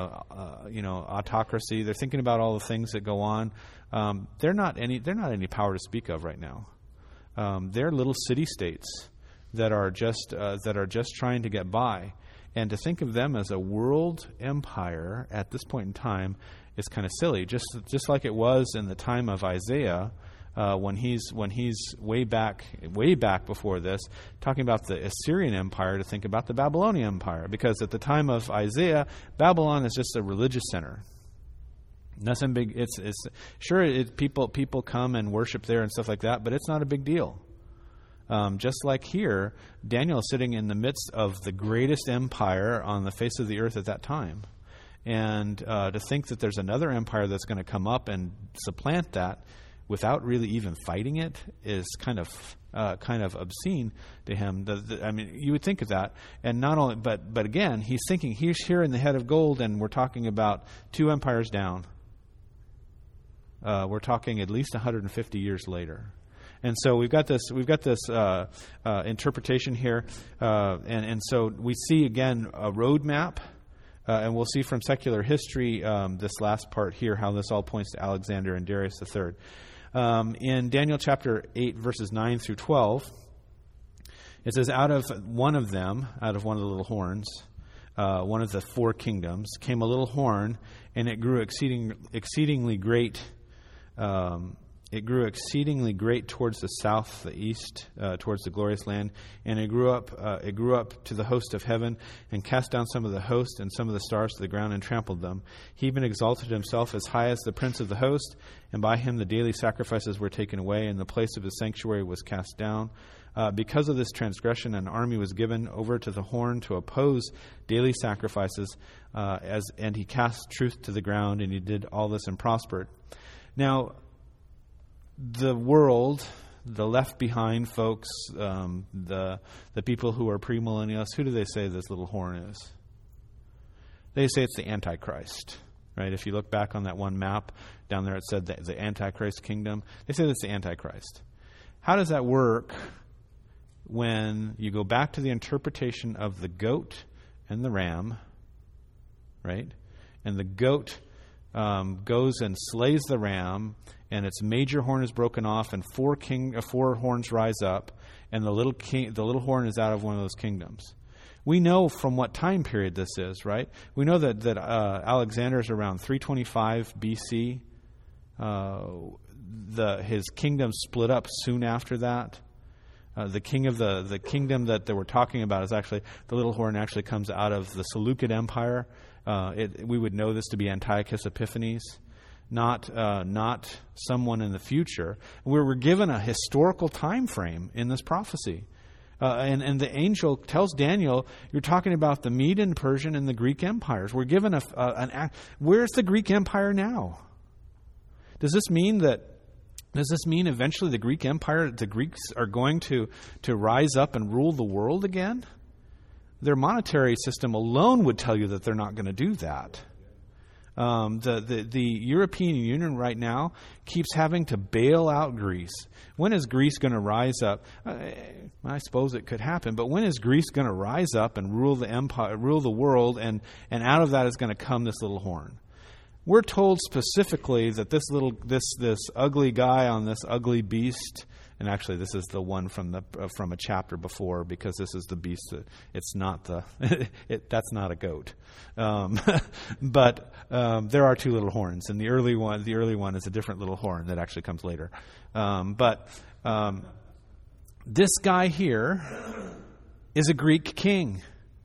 autocracy. They're thinking about all the things that go on. They're not any power to speak of right now. They're little city states that are just trying to get by. And to think of them as a world empire at this point in time is kind of silly. Just like it was in the time of Isaiah, when he's way back before this, talking about the Assyrian Empire, to think about the Babylonian Empire, because at the time of Isaiah, Babylon is just a religious center. Nothing big. It's sure people come and worship there and stuff like that, but it's not a big deal. Just like here, Daniel is sitting in the midst of the greatest empire on the face of the earth at that time. And to think that there's another empire that's going to come up and supplant that without really even fighting it is kind of obscene to him. You would think of that. And not only, but again, he's thinking, he's here in the head of gold, and we're talking about 2 empires down. We're talking at least 150 years later. And so we've got this interpretation here, and so we see again a roadmap, and we'll see from secular history this last part here how this all points to Alexander and Darius III. In Daniel chapter 8 verses 9 through 12, it says, out of one of the little horns, one of the 4 kingdoms, came a little horn, and it grew exceedingly great. It grew exceedingly great towards the south, the east, towards the glorious land, and it grew up to the host of heaven, and cast down some of the host and some of the stars to the ground, and trampled them. He even exalted himself as high as the prince of the host, and by him the daily sacrifices were taken away, and the place of his sanctuary was cast down. Because of this transgression, an army was given over to the horn to oppose daily sacrifices, and he cast truth to the ground, and he did all this and prospered. Now, the world, the left behind folks, the people who are premillennialists, who do they say this little horn is? They say it's the Antichrist, right? If you look back on that one map down there, it said the Antichrist kingdom. They say that's the Antichrist. How does that work when you go back to the interpretation of the goat and the ram, right? And the goat goes and slays the ram, and its major horn is broken off, and four horns rise up, and the little horn is out of one of those kingdoms. We know from what time period this is, right? We know that Alexander is around 325 BC. His kingdom split up soon after that. The kingdom that they were talking about is actually, the little horn actually comes out of the Seleucid Empire. We would know this to be Antiochus Epiphanes, not someone in the future. We're given a historical time frame in this prophecy. And the angel tells Daniel, you're talking about the Median, Persian, and the Greek empires. We're given where's the Greek Empire now? Does this mean eventually the Greek Empire, the Greeks are going to rise up and rule the world again? Their monetary system alone would tell you that they're not going to do that. The European Union right now keeps having to bail out Greece. When is Greece going to rise up? I suppose it could happen, but when is Greece going to rise up and rule the empire, rule the world, and out of that is going to come this little horn? We're told specifically that this ugly guy on this ugly beast, and actually this is the one from a chapter before, because this is the beast that it's not that's not a goat, but there are two little horns, and the early one is a different little horn that actually comes later. But this guy here is a Greek king.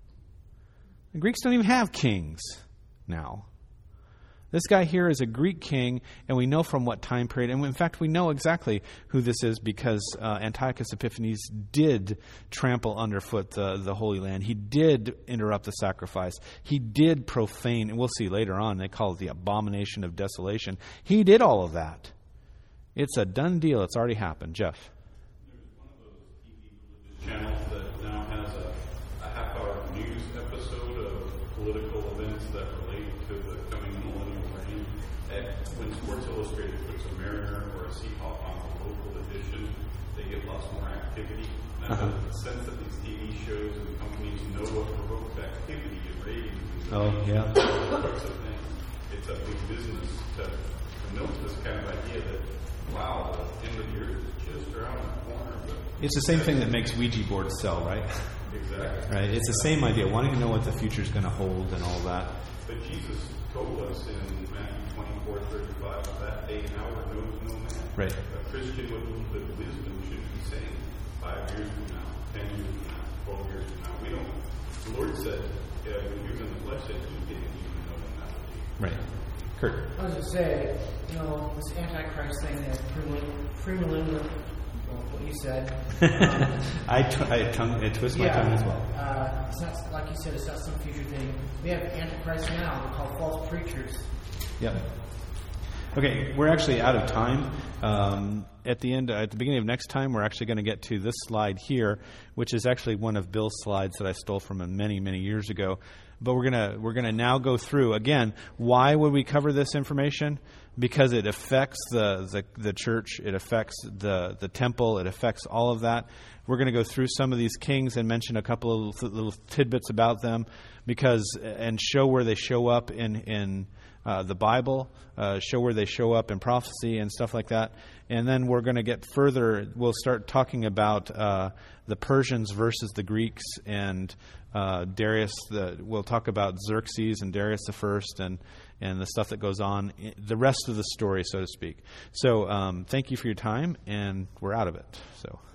The Greeks don't even have kings now. This guy here is a Greek king, and we know from what time period. And in fact, we know exactly who this is because Antiochus Epiphanes did trample underfoot the Holy Land. He did interrupt the sacrifice. He did profane, and we'll see later on, they call it the abomination of desolation. He did all of that. It's a done deal. It's already happened. Jeff? There's one of those TV religious channels that now has a half-hour news episode of political events that relate to the coming millennial reign. When Sports Illustrated puts a Mariner or a Seahawk on the local edition, they get lots more activity. And I have the sense that these TV shows and companies know what provokes activity and ratings. Oh, yeah. Sorts of things. It's a big business to milk this kind of idea that, wow, the end of the year is just around the corner. But it's the same thing that makes Ouija boards sell, right? Exactly. Right. It's the same idea, wanting to know what the future is going to hold and all that. But Jesus told us in Matthew 24:35, that day and hour knows no man. Right. A Christian with a little bit of wisdom should be saying 5 years from now, 10 years from now, 12 years from now. We don't. The Lord said, when he was in the flesh, that he didn't even know when that would be. Right. Kurt. I was going to say, this Antichrist thing, that premillennial, what you said. I twist my tongue as well. It's not, like you said, it's not some future thing. We have Antichrist now. They're called false preachers. Yep. Okay, we're actually out of time. At the beginning of next time, we're actually going to get to this slide here, which is actually one of Bill's slides that I stole from him many, many years ago. But we're gonna now go through again. Why would we cover this information? Because it affects the church, it affects the temple, it affects all of that. We're going to go through some of these kings and mention a couple of little tidbits about them, and show where they show up in the Bible, show where they show up in prophecy and stuff like that. And then we're going to get further. We'll start talking about the Persians versus the Greeks, and Darius. We'll talk about Xerxes and Darius the First, and the stuff that goes on, the rest of the story, so to speak. So thank you for your time, and we're out of it. So.